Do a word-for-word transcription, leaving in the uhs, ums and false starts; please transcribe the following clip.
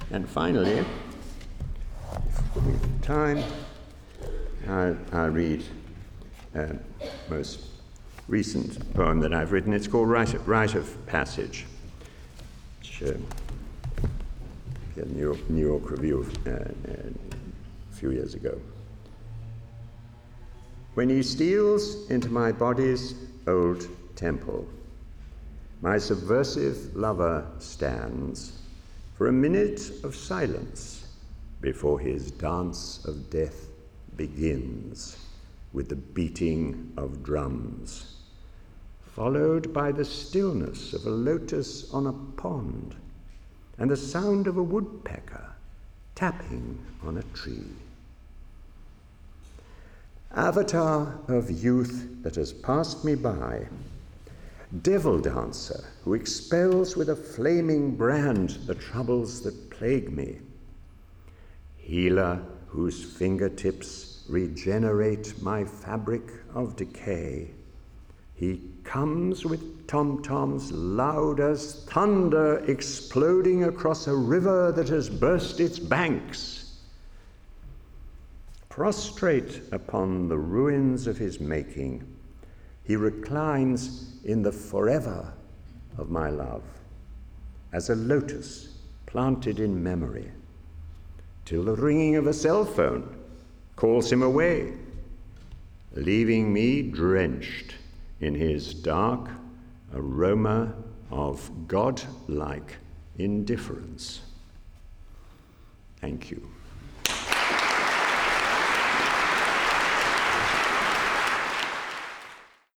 And finally, with time, I'll, I'll read a most recent poem that I've written. It's called Rite of, Rite of Passage, which uh, appeared in the New York, New York Review uh, uh, a few years ago. When he steals into my body's old temple, my subversive lover stands for a minute of silence before his dance of death begins with the beating of drums, followed by the stillness of a lotus on a pond and the sound of a woodpecker tapping on a tree. Avatar of youth that has passed me by, devil dancer who expels with a flaming brand the troubles that plague me, healer whose fingertips regenerate my fabric of decay, he comes with tom-toms loud as thunder exploding across a river that has burst its banks. Prostrate upon the ruins of his making, he reclines in the forever of my love, as a lotus planted in memory, till the ringing of a cell phone calls him away, leaving me drenched in his dark aroma of God-like indifference. Thank you.